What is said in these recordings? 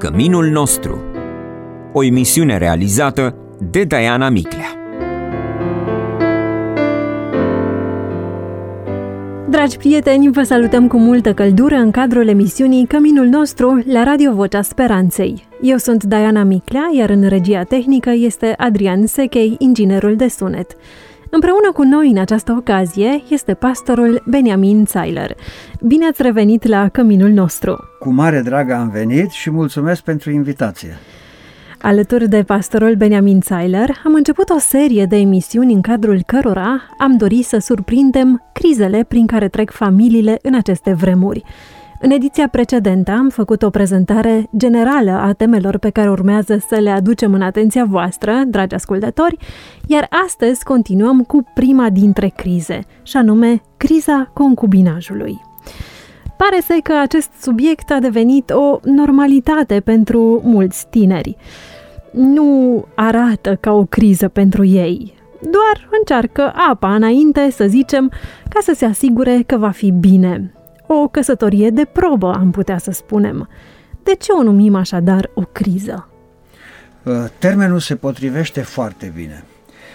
Căminul nostru. O emisiune realizată de Diana Miclea. Dragi prieteni, vă salutăm cu multă căldură în cadrul emisiunii Căminul nostru la Radio Vocea Speranței. Eu sunt Diana Miclea, iar în regia tehnică este Adrian Sechei, inginerul de sunet. Împreună cu noi în această ocazie este pastorul Beniamin Zeiler. Bine ați revenit la Căminul nostru! Cu mare drag am venit și mulțumesc pentru invitație! Alături de pastorul Beniamin Zeiler, am început o serie de emisiuni în cadrul cărora am dorit să surprindem crizele prin care trec familiile în aceste vremuri. În ediția precedentă am făcut o prezentare generală a temelor pe care urmează să le aducem în atenția voastră, dragi ascultători, iar astăzi continuăm cu prima dintre crize, și anume criza concubinajului. Pare să că acest subiect a devenit o normalitate pentru mulți tineri. Nu arată ca o criză pentru ei, doar încearcă apa înainte, să zicem, ca să se asigure că va fi bine. O căsătorie de probă, am putea să spunem. De ce o numim așadar o criză? Termenul se potrivește foarte bine.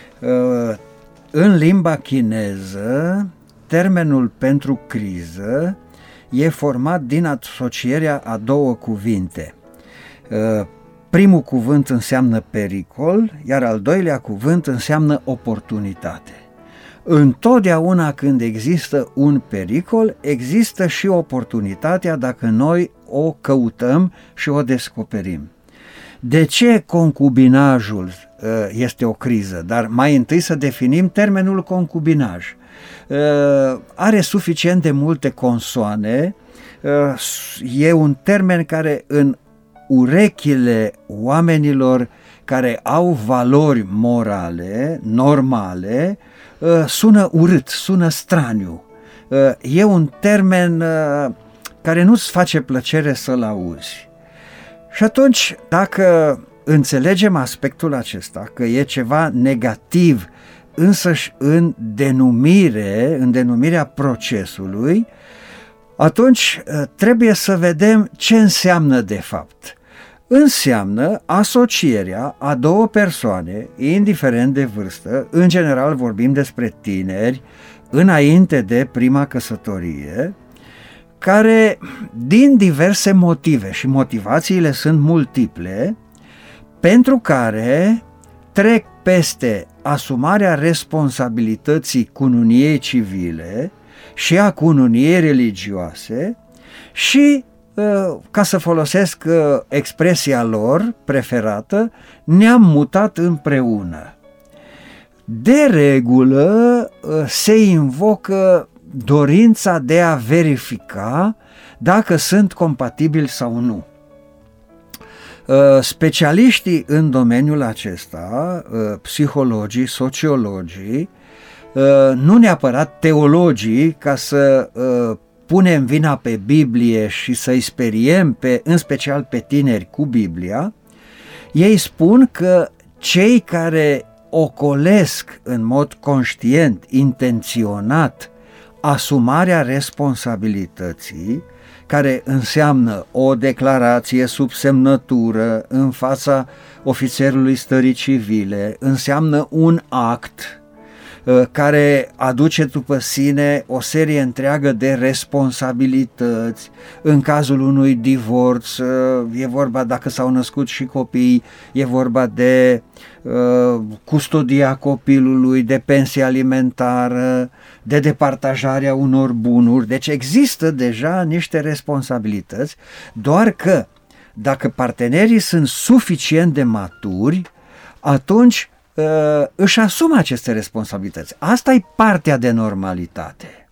În limba chineză, termenul pentru criză e format din asocierea a două cuvinte. Primul cuvânt înseamnă pericol, iar al doilea cuvânt înseamnă oportunitate. Întotdeauna când există un pericol, există și oportunitatea dacă noi o căutăm și o descoperim. De ce concubinajul este o criză? Dar mai întâi să definim termenul concubinaj. Are suficient de multe consoane, e un termen care în urechile oamenilor care au valori morale, normale, sună urât, sună straniu. E un termen care nu-ți face plăcere să-l auzi. Și atunci, dacă înțelegem aspectul acesta, că e ceva negativ însăși în denumirea procesului, atunci trebuie să vedem ce înseamnă de fapt. Înseamnă asocierea a două persoane, indiferent de vârstă, în general vorbim despre tineri, înainte de prima căsătorie, care din diverse motive, și motivațiile sunt multiple, pentru care trec peste asumarea responsabilității cununiei civile și a cununiei religioase și, ca să folosesc expresia lor preferată, ne-am mutat împreună. De regulă se invocă dorința de a verifica dacă sunt compatibili sau nu. Specialiștii în domeniul acesta, psihologii, sociologii, nu neapărat teologii, ca să punem vina pe Biblie și să-i speriem, în special pe tineri, cu Biblia, ei spun că cei care ocolesc în mod conștient, intenționat, asumarea responsabilității, care înseamnă o declarație sub semnătură în fața ofițerului stării civile, înseamnă un act care aduce după sine o serie întreagă de responsabilități. În cazul unui divorț e vorba, dacă s-au născut și copii, e vorba de custodia copilului, de pensie alimentară, de departajarea unor bunuri. Deci există deja niște responsabilități, doar că dacă partenerii sunt suficient de maturi, atunci își asumă aceste responsabilități. Asta e partea de normalitate.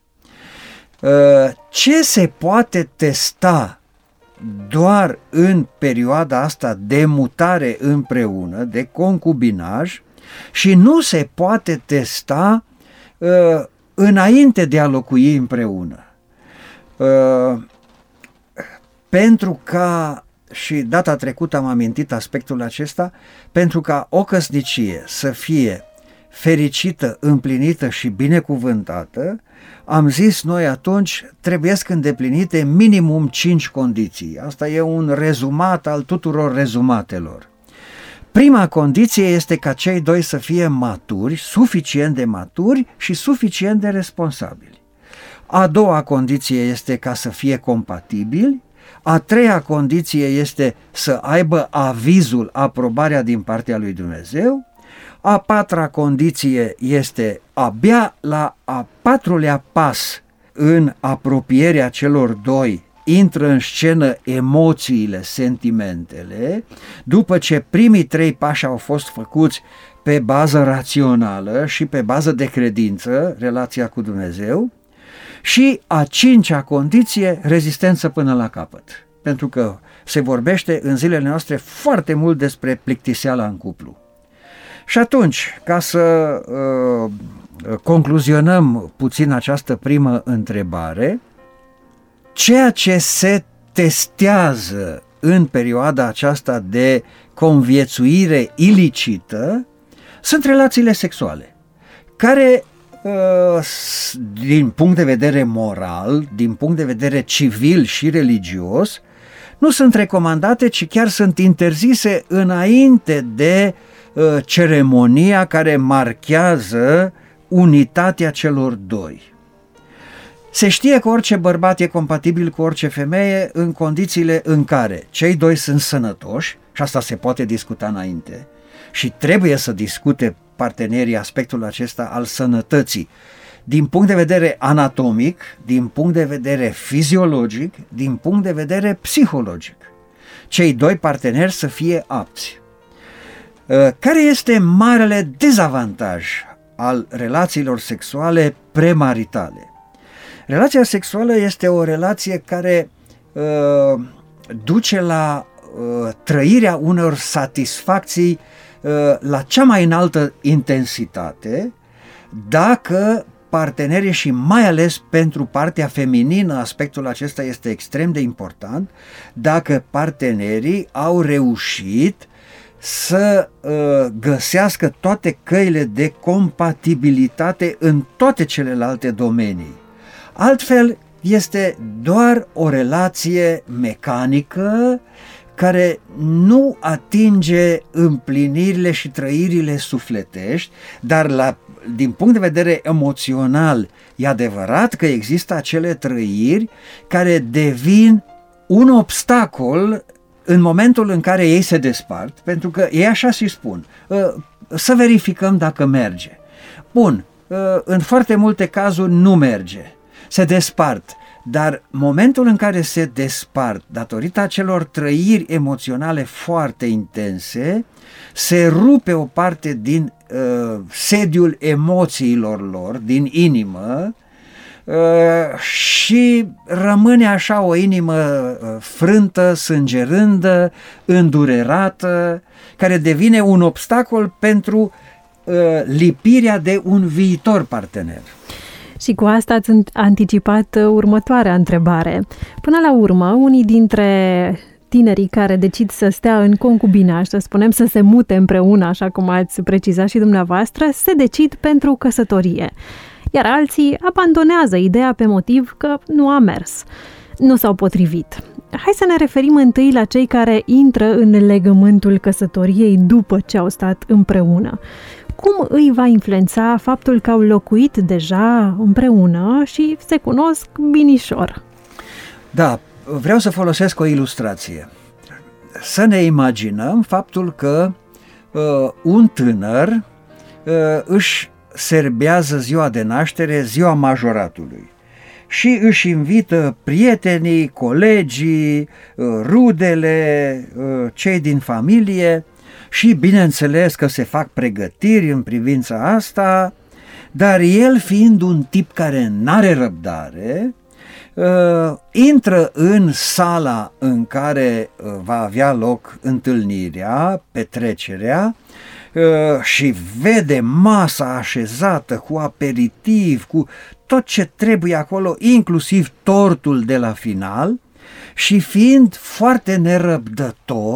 Ce se poate testa doar în perioada asta de mutare împreună, de concubinaj, și nu se poate testa înainte de a locui împreună. Pentru ca, și data trecută am amintit aspectul acesta, pentru ca o căsnicie să fie fericită, împlinită și binecuvântată, am zis noi atunci, trebuiesc îndeplinite minimum 5 condiții. Asta e un rezumat al tuturor rezumatelor. Prima condiție este ca cei doi să fie maturi, suficient de maturi și suficient de responsabili. A doua condiție este ca să fie compatibili. A treia condiție este să aibă avizul, aprobarea din partea lui Dumnezeu. A patra condiție este abia la a patrulea pas în apropierea celor doi intră în scenă emoțiile, sentimentele, după ce primii 3 pași au fost făcuți pe bază rațională și pe bază de credință, relația cu Dumnezeu, și a 5-a condiție, rezistență până la capăt. Pentru că se vorbește în zilele noastre foarte mult despre plictiseala în cuplu. Și atunci, ca să concluzionăm puțin această primă întrebare, ceea ce se testează în perioada aceasta de conviețuire ilicită sunt relațiile sexuale, care din punct de vedere moral, din punct de vedere civil și religios, nu sunt recomandate, ci chiar sunt interzise înainte de ceremonia care marchează unitatea celor doi. Se știe că orice bărbat e compatibil cu orice femeie în condițiile în care cei doi sunt sănătoși, și asta se poate discuta înainte, și trebuie să discute partenerii aspectul acesta al sănătății, din punct de vedere anatomic, din punct de vedere fiziologic, din punct de vedere psihologic. Cei doi parteneri să fie apți. Care este marele dezavantaj al relațiilor sexuale premaritale? Relația sexuală este o relație care duce la trăirea unor satisfacții la cea mai înaltă intensitate dacă partenerii, și mai ales pentru partea feminină aspectul acesta este extrem de important, dacă partenerii au reușit să găsească toate căile de compatibilitate în toate celelalte domenii. Altfel, este doar o relație mecanică care nu atinge împlinirile și trăirile sufletești, dar din punct de vedere emoțional e adevărat că există acele trăiri care devin un obstacol în momentul în care ei se despart, pentru că ei așa și spun, să verificăm dacă merge. Bun, în foarte multe cazuri nu merge, se despart, dar momentul în care se despart, datorită acelor trăiri emoționale foarte intense, se rupe o parte din sediul emoțiilor lor, din inimă, și rămâne așa o inimă frântă, sângerândă, îndurerată, care devine un obstacol pentru lipirea de un viitor partener. Și cu asta ați anticipat următoarea întrebare. Până la urmă, unii dintre tinerii care decid să stea în concubinaj, să spunem să se mute împreună, așa cum ați precizat și dumneavoastră, se decid pentru căsătorie. Iar alții abandonează ideea pe motiv că nu a mers, nu s-au potrivit. Hai să ne referim întâi la cei care intră în legământul căsătoriei după ce au stat împreună. Cum îi va influența faptul că au locuit deja împreună și se cunosc binișor? Da, vreau să folosesc o ilustrație. Să ne imaginăm faptul că un tânăr își serbează ziua de naștere, ziua majoratului, și își invită prietenii, colegii, rudele, cei din familie și bineînțeles că se fac pregătiri în privința asta, dar el, fiind un tip care n-are răbdare, intră în sala în care va avea loc întâlnirea, petrecerea, și vede masa așezată cu aperitiv, cu tot ce trebuie acolo, inclusiv tortul de la final, și fiind foarte nerăbdător,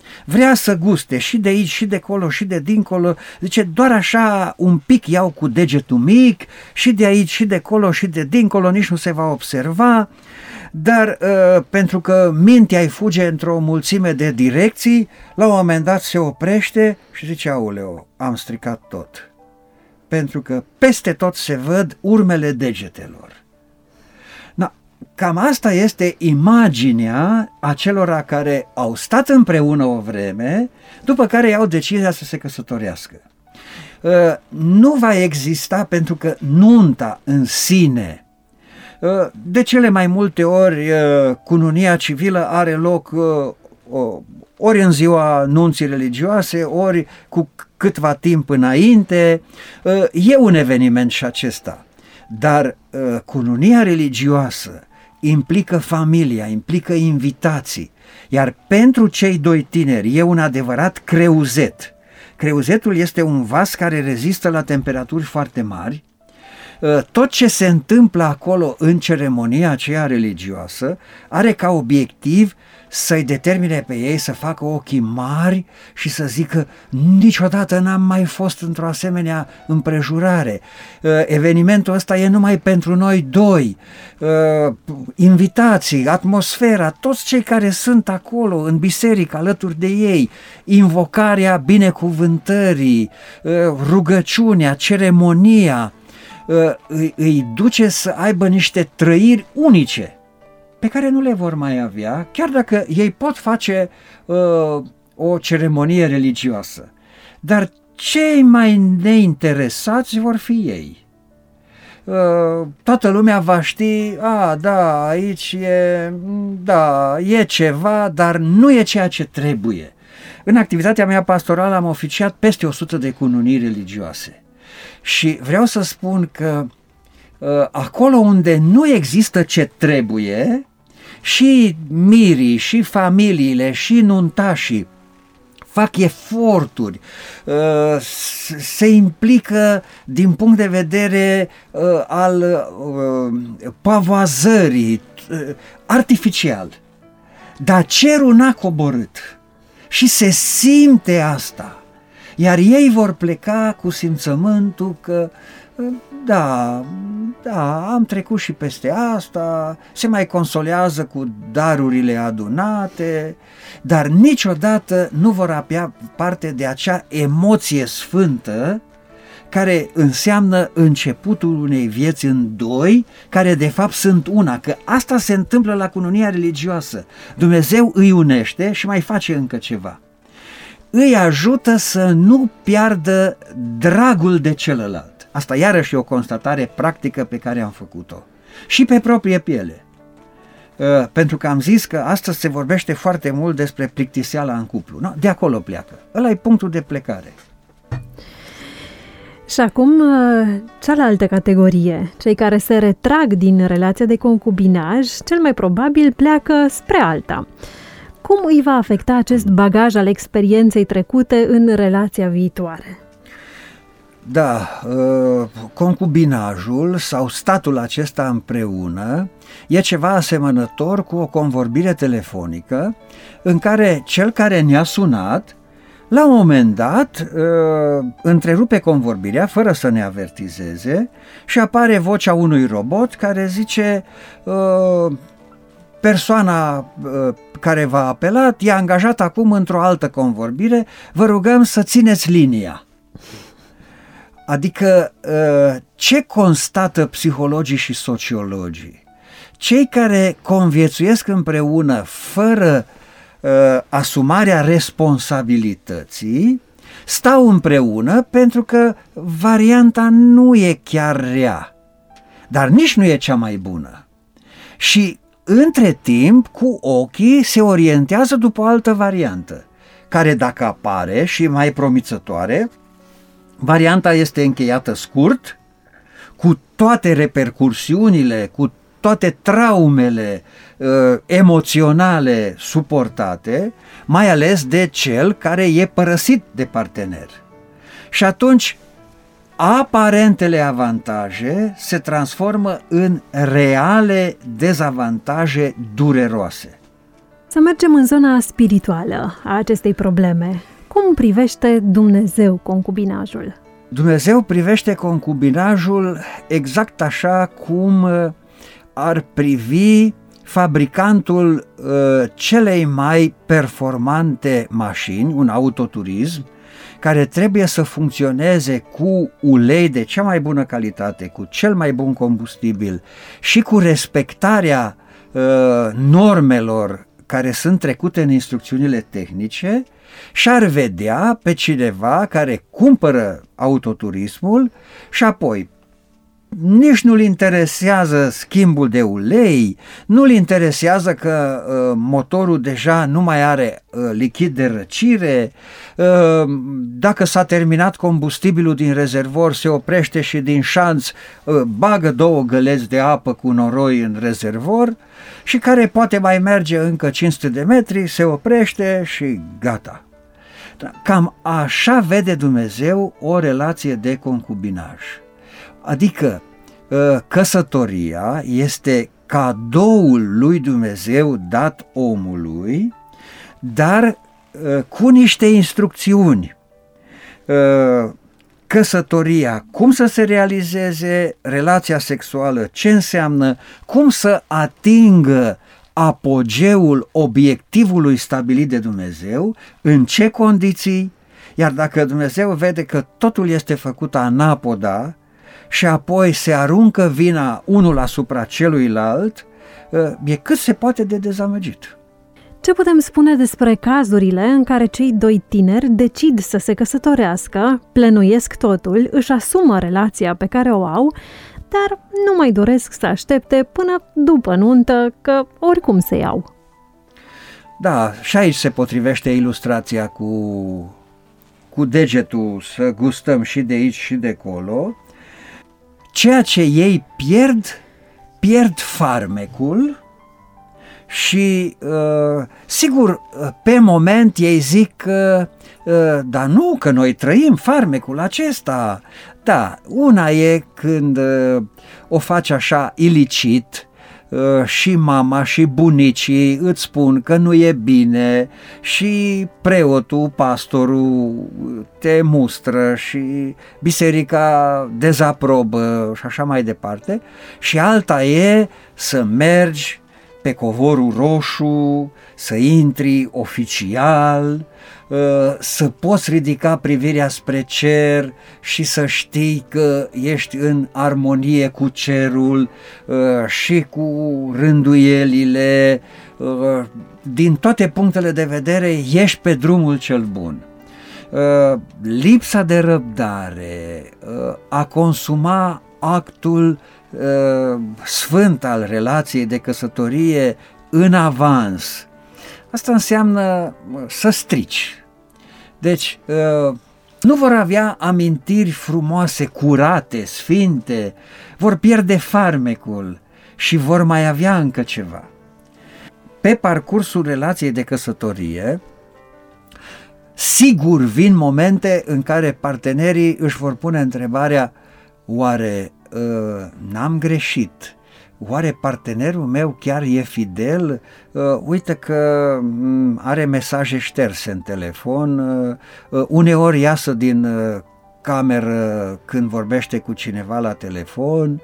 Vrea să guste și de aici, și de acolo, și de dincolo. Zice, doar așa un pic iau cu degetul mic, și de aici, și de acolo, și de dincolo, nici nu se va observa. Dar pentru că mintea îi fuge într-o mulțime de direcții, la un moment dat se oprește și zice, aoleo, am stricat tot. Pentru că peste tot se văd urmele degetelor. Cam asta este imaginea acelora care au stat împreună o vreme, după care iau decizia să se căsătorească. Nu va exista, pentru că nunta în sine, de cele mai multe ori cununia civilă are loc ori în ziua nunții religioase, ori cu câtva timp înainte. E un eveniment și acesta, dar cununia religioasă implică familia, implică invitații, iar pentru cei doi tineri e un adevărat creuzet. Creuzetul este un vas care rezistă la temperaturi foarte mari. Tot ce se întâmplă acolo în ceremonia aceea religioasă are ca obiectiv să-i determine pe ei să facă ochii mari și să zică, niciodată n-am mai fost într-o asemenea împrejurare. Evenimentul ăsta e numai pentru noi doi. Invitații, atmosfera, toți cei care sunt acolo în biserică alături de ei, invocarea binecuvântării, rugăciunea, ceremonia, îi duce să aibă niște trăiri unice pe care nu le vor mai avea, chiar dacă ei pot face o ceremonie religioasă. Dar cei mai neinteresați vor fi ei. Toată lumea va ști, da, aici e ceva, dar nu e ceea ce trebuie. În activitatea mea pastorală am oficiat peste 100 de cununii religioase. Și vreau să spun că acolo unde nu există ce trebuie, și mirii, și familiile, și nuntașii fac eforturi, se implică din punct de vedere al pavoazării, artificial. Dar cerul n-a coborât și se simte asta. Iar ei vor pleca cu simțământul că da, am trecut și peste asta, se mai consolează cu darurile adunate, dar niciodată nu vor avea parte de acea emoție sfântă care înseamnă începutul unei vieți în doi, care de fapt sunt una, că asta se întâmplă la cununia religioasă. Dumnezeu îi unește și mai face încă ceva. Îi ajută să nu piardă dragul de celălalt. Asta iarăși e o constatare practică pe care am făcut-o. Și pe proprie piele. Pentru că am zis că astăzi se vorbește foarte mult despre plictiseala în cuplu. No, de acolo pleacă. Ăla e punctul de plecare. Și acum, cealaltă categorie, cei care se retrag din relația de concubinaj, cel mai probabil pleacă spre alta. Cum îi va afecta acest bagaj al experienței trecute în relația viitoare? Da, concubinajul sau statul acesta împreună e ceva asemănător cu o convorbire telefonică în care cel care ne-a sunat, la un moment dat, întrerupe convorbirea fără să ne avertizeze și apare vocea unui robot care zice: persoana care v-a apelat e angajată acum într-o altă convorbire, vă rugăm să țineți linia. Adică ce constată psihologii și sociologii? Cei care conviețuiesc împreună fără asumarea responsabilității stau împreună pentru că varianta nu e chiar rea, dar nici nu e cea mai bună. Și între timp, cu ochii, se orientează după o altă variantă, care dacă apare și mai promițătoare, varianta este încheiată scurt, cu toate repercursiunile, cu toate traumele emoționale suportate, mai ales de cel care e părăsit de partener. Și atunci, aparentele avantaje se transformă în reale dezavantaje dureroase. Să mergem în zona spirituală a acestei probleme. Cum privește Dumnezeu concubinajul? Dumnezeu privește concubinajul exact așa cum ar privi fabricantul celei mai performante mașini, un autoturism, care trebuie să funcționeze cu ulei de cea mai bună calitate, cu cel mai bun combustibil și cu respectarea normelor care sunt trecute în instrucțiunile tehnice, și-ar vedea pe cineva care cumpără autoturismul și apoi nici nu-l interesează schimbul de ulei, nu-l interesează că motorul deja nu mai are lichid de răcire, dacă s-a terminat combustibilul din rezervor, se oprește și din șanț bagă 2 găleți de apă cu noroi în rezervor și care poate mai merge încă 500 de metri, se oprește și gata. Cam așa vede Dumnezeu o relație de concubinaj. Adică căsătoria este cadoul lui Dumnezeu dat omului, dar cu niște instrucțiuni. Căsătoria, cum să se realizeze, relația sexuală, ce înseamnă, cum să atingă apogeul obiectivului stabilit de Dumnezeu, în ce condiții, iar dacă Dumnezeu vede că totul este făcut anapoda și apoi se aruncă vina unul asupra celuilalt, e cât se poate de dezamăgit. Ce putem spune despre cazurile în care cei 2 tineri decid să se căsătorească, plănuiesc totul, își asumă relația pe care o au, dar nu mai doresc să aștepte până după nuntă, că oricum se iau? Da, și aici se potrivește ilustrația cu degetul, să gustăm și de aici și de acolo. Ceea ce ei pierd farmecul și, sigur, pe moment ei zic dar nu, că noi trăim farmecul acesta. Da, una e când o faci așa ilicit și mama și bunicii îți spun că nu e bine și preotul, pastorul te mustră și biserica dezaprobă și așa mai departe, și alta e să mergi pe covorul roșu, să intri oficial, să poți ridica privirea spre cer și să știi că ești în armonie cu cerul și cu rânduielile, din toate punctele de vedere ești pe drumul cel bun. Lipsa de răbdare, a consuma actul sfânt al relației de căsătorie în avans, asta înseamnă să strici. Deci nu vor avea amintiri frumoase, curate, sfinte, vor pierde farmecul și vor mai avea încă ceva. Pe parcursul relației de căsătorie, sigur vin momente în care partenerii își vor pune întrebarea: oare n-am greșit? Oare partenerul meu chiar e fidel? Uite că are mesaje șterse în telefon, uneori iasă din cameră când vorbește cu cineva la telefon.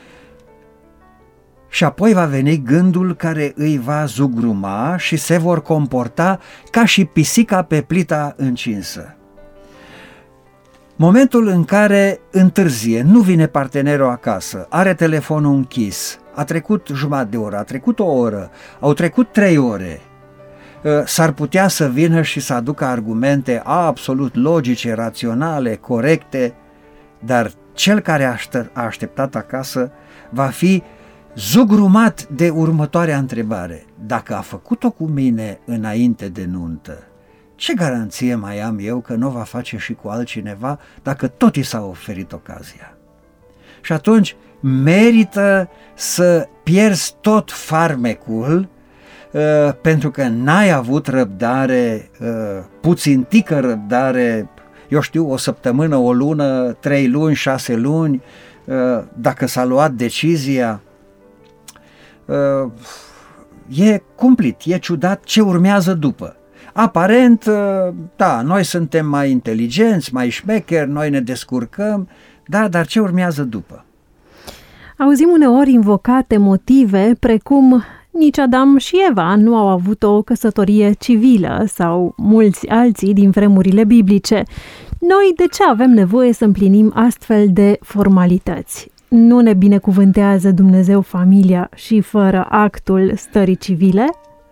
Și apoi va veni gândul care îi va zugruma și se vor comporta ca și pisica pe plita încinsă. Momentul în care întârzie, nu vine partenerul acasă, are telefonul închis, a trecut jumătate de oră, a trecut o oră, au trecut 3 ore, s-ar putea să vină și să aducă argumente absolut logice, raționale, corecte, dar cel care a așteptat acasă va fi zugrumat de următoarea întrebare: dacă a făcut-o cu mine înainte de nuntă, ce garanție mai am eu că nu va face și cu altcineva dacă tot i s-a oferit ocazia? Și atunci merită să pierzi tot farmecul pentru că n-ai avut răbdare, puțintică răbdare, eu știu, o săptămână, o lună, 3 luni, 6 luni, dacă s-a luat decizia. e cumplit, e ciudat ce urmează după. Aparent, da, noi suntem mai inteligenți, mai șmecheri, noi ne descurcăm, da, dar ce urmează după? Auzim uneori invocate motive precum nici Adam și Eva nu au avut o căsătorie civilă sau mulți alții din vremurile biblice. Noi de ce avem nevoie să împlinim astfel de formalități? Nu ne binecuvântează Dumnezeu familia și fără actul stării civile?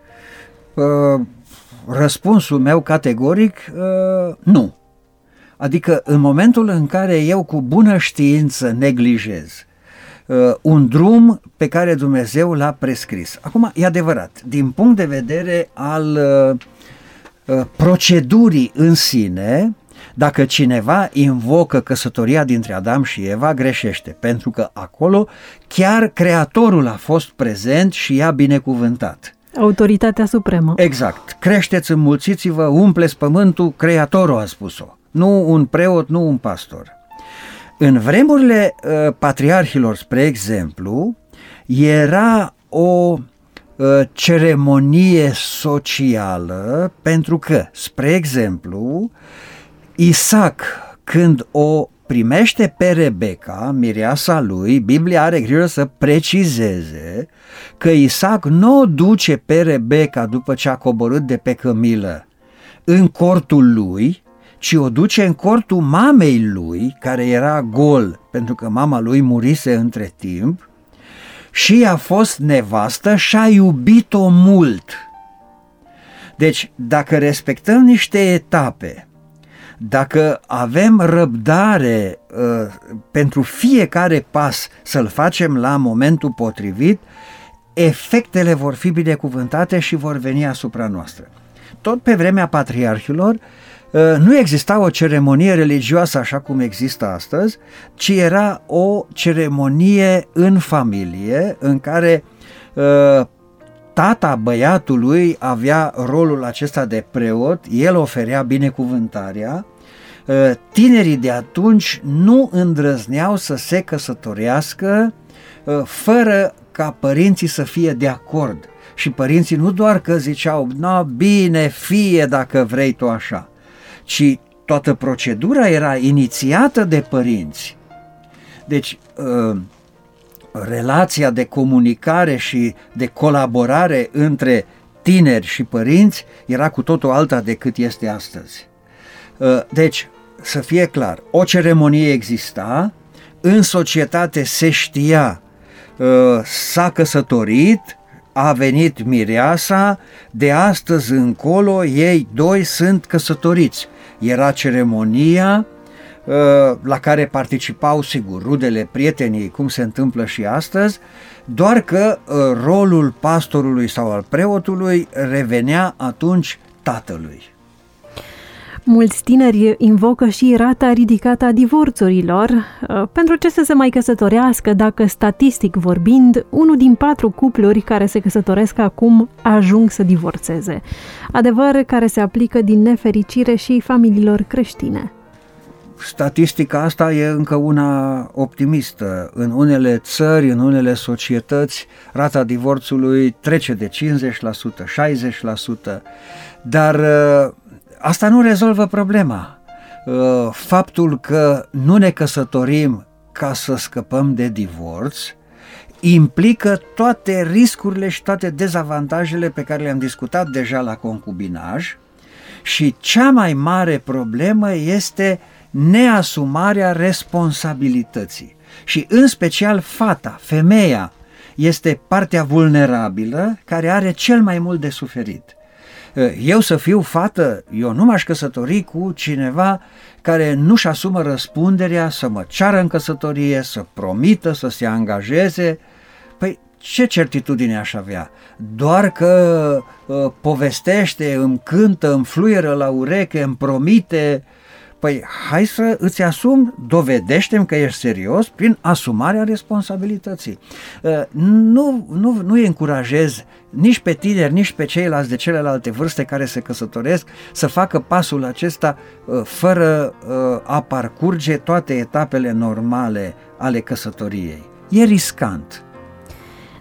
Răspunsul meu categoric, nu. Adică în momentul în care eu cu bună știință neglijez un drum pe care Dumnezeu l-a prescris. Acum, e adevărat, din punct de vedere al procedurii în sine, dacă cineva invocă căsătoria dintre Adam și Eva, greșește, pentru că acolo chiar Creatorul a fost prezent și i-a binecuvântat. Autoritatea supremă. Exact. Creșteți, înmulțiți-vă, umpleți pământul, Creatorul a spus-o. Nu un preot, nu un pastor. În vremurile patriarhilor, spre exemplu, era o ceremonie socială pentru că, spre exemplu, Isaac, când o primește pe Rebecca, mireasa lui, Biblia are grijă să precizeze că Isaac nu o duce pe Rebecca după ce a coborât de pe cămilă în cortul lui, ci o duce în cortul mamei lui, care era gol, pentru că mama lui murise între timp, și a fost nevastă și a iubit-o mult. Deci, dacă respectăm niște etape, dacă avem răbdare pentru fiecare pas să-l facem la momentul potrivit, efectele vor fi binecuvântate și vor veni asupra noastră. Tot pe vremea patriarhilor nu exista o ceremonie religioasă așa cum există astăzi, ci era o ceremonie în familie în care tata băiatului avea rolul acesta de preot, el oferea binecuvântarea. Tinerii de atunci nu îndrăzneau să se căsătorească fără ca părinții să fie de acord. Și părinții nu doar că ziceau, bine, fie dacă vrei tu așa, ci toată procedura era inițiată de părinți. Deci, relația de comunicare și de colaborare între tineri și părinți era cu totul alta decât este astăzi. Deci, să fie clar, o ceremonie exista, în societate se știa, s-a căsătorit, a venit mireasa, de astăzi încolo ei doi sunt căsătoriți. Era ceremonia la care participau, sigur, rudele, prietenii, cum se întâmplă și astăzi, doar că rolul pastorului sau al preotului revenea atunci tatălui. Mulți tineri invocă și rata ridicată a divorțurilor. Pentru ce să se mai căsătorească dacă, statistic vorbind, 1 din 4 cupluri care se căsătoresc acum ajung să divorțeze? Adevăr care se aplică din nefericire și familiilor creștine. Statistica asta e încă una optimistă. În unele țări, în unele societăți, rata divorțului trece de 50%, 60%, dar asta nu rezolvă problema. Faptul că nu ne căsătorim ca să scăpăm de divorț implică toate riscurile și toate dezavantajele pe care le-am discutat deja la concubinaj și cea mai mare problemă este neasumarea responsabilității. Și în special fata, femeia, este partea vulnerabilă care are cel mai mult de suferit. Eu să fiu fată, eu nu m-aș căsători cu cineva care nu-și asumă răspunderea să mă ceară în căsătorie, să promită, să se angajeze. Păi ce certitudine aș avea? Doar că povestește, îmi cântă, îmi fluieră la ureche, îmi promite. Păi hai să îți asumi, dovedește-mi că ești serios prin asumarea responsabilității. Nu îi încurajez nici pe tineri, nici pe ceilalți de celelalte vârste care se căsătoresc să facă pasul acesta fără a parcurge toate etapele normale ale căsătoriei. E riscant.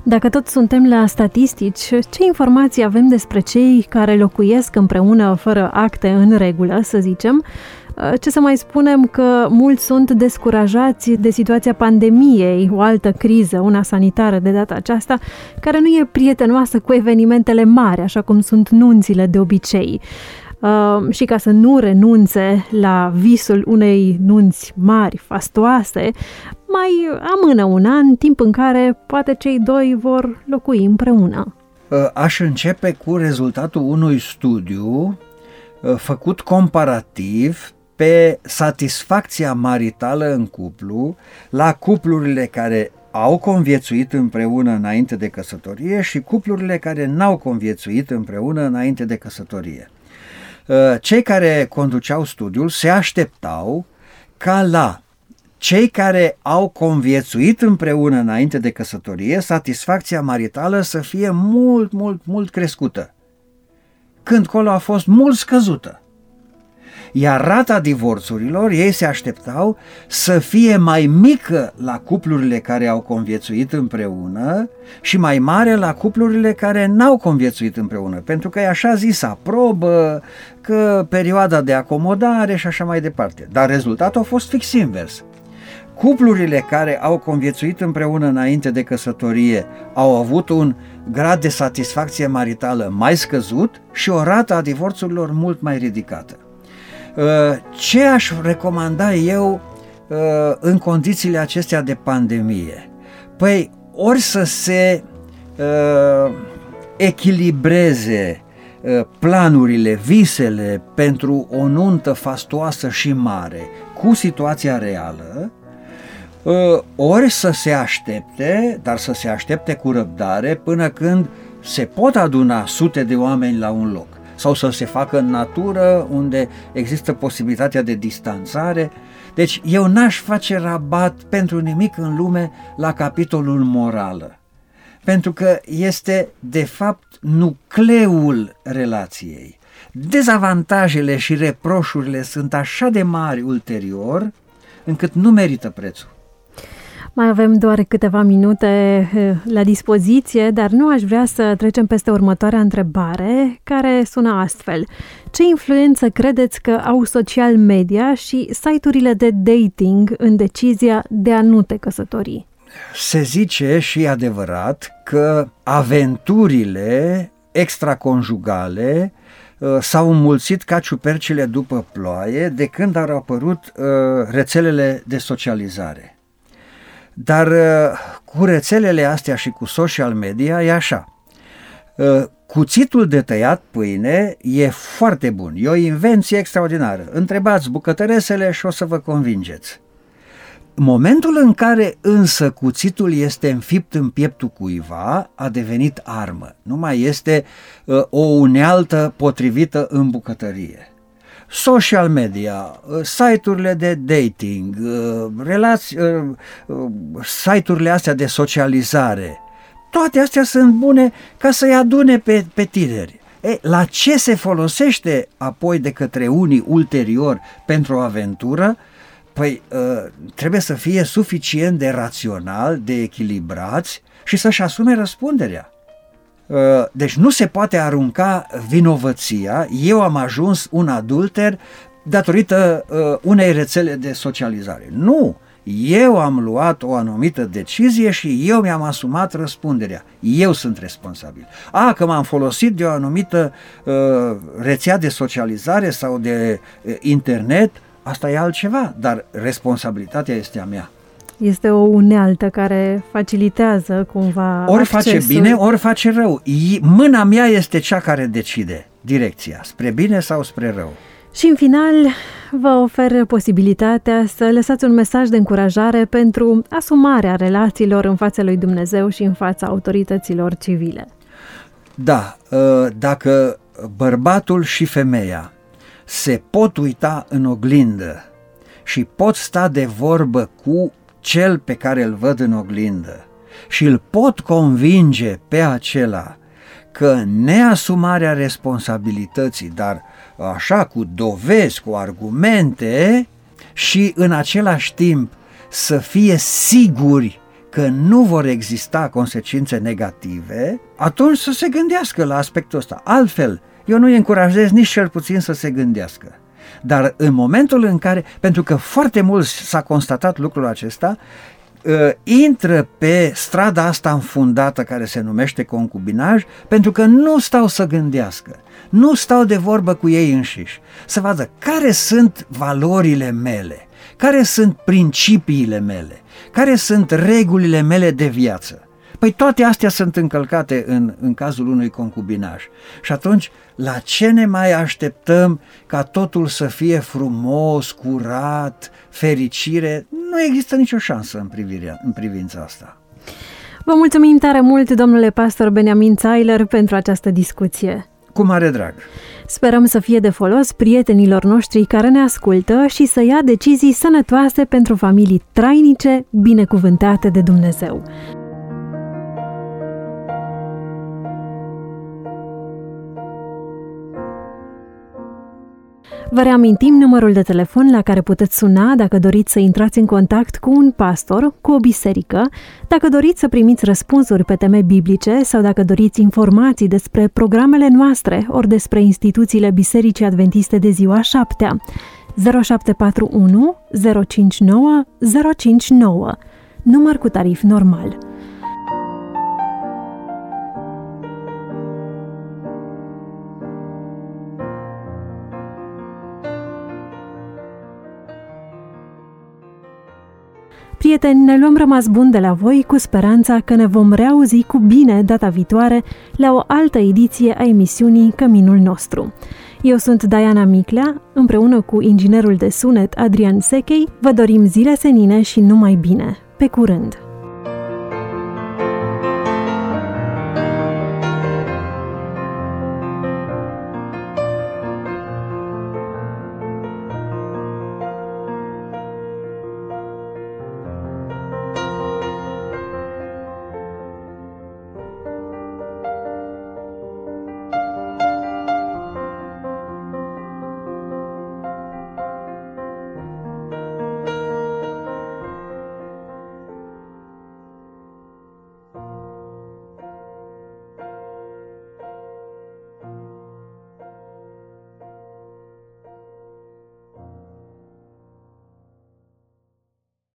Dacă tot suntem la statistici, ce informații avem despre cei care locuiesc împreună fără acte în regulă, să zicem? Ce să mai spunem că mulți sunt descurajați de situația pandemiei, o altă criză, una sanitară de data aceasta, care nu e prietenoasă cu evenimentele mari, așa cum sunt nunțile de obicei. Și ca să nu renunțe la visul unei nunți mari, fastoase, mai amână un an, timp în care poate cei doi vor locui împreună. Aș începe cu rezultatul unui studiu făcut comparativ pe satisfacția maritală în cuplu la cuplurile care au conviețuit împreună înainte de căsătorie și cuplurile care n-au conviețuit împreună înainte de căsătorie. Cei care conduceau studiul se așteptau ca la cei care au conviețuit împreună înainte de căsătorie, satisfacția maritală să fie mult crescută, când colo a fost mult scăzută. Iar rata divorțurilor, ei se așteptau să fie mai mică la cuplurile care au conviețuit împreună și mai mare la cuplurile care n-au conviețuit împreună, pentru că e așa zisa probă, că perioada de acomodare și așa mai departe. Dar rezultatul a fost fix invers. Cuplurile care au conviețuit împreună înainte de căsătorie au avut un grad de satisfacție maritală mai scăzut și o rată a divorțurilor mult mai ridicată. Ce aș recomanda eu în condițiile acestea de pandemie? Păi ori să se echilibreze planurile, visele pentru o nuntă fastoasă și mare cu situația reală, ori să se aștepte, dar să se aștepte cu răbdare până când se pot aduna sute de oameni la un loc, sau să se facă în natură unde există posibilitatea de distanțare. Deci eu n-aș face rabat pentru nimic în lume la capitolul morală, pentru că este de fapt nucleul relației. Dezavantajele și reproșurile sunt așa de mari ulterior încât nu merită prețul. Mai avem doar câteva minute la dispoziție, dar nu aș vrea să trecem peste următoarea întrebare, care sună astfel. Ce influență credeți că au social media și site-urile de dating în decizia de a nu te căsători? Se zice și adevărat că aventurile extraconjugale s-au înmulțit ca ciupercile după ploaie de când au apărut rețelele de socializare. Dar cu rețelele astea și cu social media e așa. Cuțitul de tăiat pâine e foarte bun, e o invenție extraordinară. Întrebați bucătăresele și o să vă convingeți. Momentul în care însă cuțitul este înfipt în pieptul cuiva, a devenit armă. Nu mai este o unealtă potrivită în bucătărie. Social media, site-urile de dating, site-urile astea de socializare, toate astea sunt bune ca să-i adune pe tineri. La ce se folosește apoi de către unii ulterior pentru o aventură? Păi trebuie să fie suficient de rațional, de echilibrați și să-și asume răspunderea. Deci nu se poate arunca vinovăția, eu am ajuns un adulter datorită unei rețele de socializare. Nu, eu am luat o anumită decizie și eu mi-am asumat răspunderea. Eu sunt responsabil. Că m-am folosit de o anumită rețea de socializare sau de internet, asta e altceva, dar responsabilitatea este a mea. Este o unealtă care facilitează cumva ori accesul. Face bine, ori face rău. Mâna mea este cea care decide direcția, spre bine sau spre rău. Și în final vă ofer posibilitatea să lăsați un mesaj de încurajare pentru asumarea relațiilor în fața lui Dumnezeu și în fața autorităților civile. Da, dacă bărbatul și femeia se pot uita în oglindă și pot sta de vorbă cu cel pe care îl văd în oglindă și îl pot convinge pe acela că neasumarea responsabilității, dar așa cu dovezi, cu argumente și în același timp să fie siguri că nu vor exista consecințe negative, atunci să se gândească la aspectul ăsta. Altfel, eu nu îi încurajez nici cel puțin să se gândească. Dar în momentul în care, pentru că foarte mult s-a constatat lucrul acesta, intră pe strada asta înfundată care se numește concubinaj, pentru că nu stau să gândească, nu stau de vorbă cu ei înșiși, să vadă care sunt valorile mele, care sunt principiile mele, care sunt regulile mele de viață. Păi toate astea sunt încălcate în cazul unui concubinaj. Și atunci, la ce ne mai așteptăm ca totul să fie frumos, curat, fericire? Nu există nicio șansă în privința asta. Vă mulțumim tare mult, domnule pastor Beniamin Zeiler, pentru această discuție. Cu mare drag! Sperăm să fie de folos prietenilor noștri care ne ascultă și să ia decizii sănătoase pentru familii trainice, binecuvântate de Dumnezeu. Vă reamintim numărul de telefon la care puteți suna dacă doriți să intrați în contact cu un pastor, cu o biserică, dacă doriți să primiți răspunsuri pe teme biblice sau dacă doriți informații despre programele noastre ori despre instituțiile Bisericii Adventiste de ziua 7-a. 0741 059 059, număr cu tarif normal. Prieteni, ne luăm rămas bun de la voi cu speranța că ne vom reauzi cu bine data viitoare la o altă ediție a emisiunii Căminul nostru. Eu sunt Diana Miclea, împreună cu inginerul de sunet Adrian Sechei, vă dorim zile senine și numai bine. Pe curând!